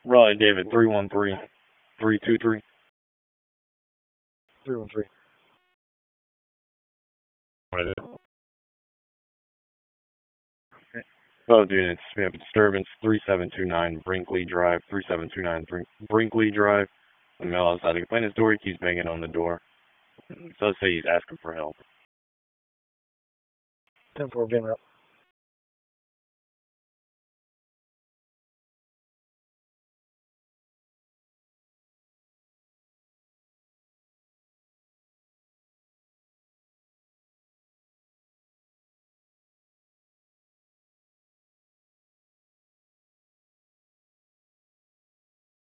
Raleigh David 313-323. 313. Both units, we have disturbance 3729 Brinkley Drive, 3729 Brinkley Drive. The male outside the complainant's door, he keeps banging on the door. It does say he's asking for help. 10-4 being up.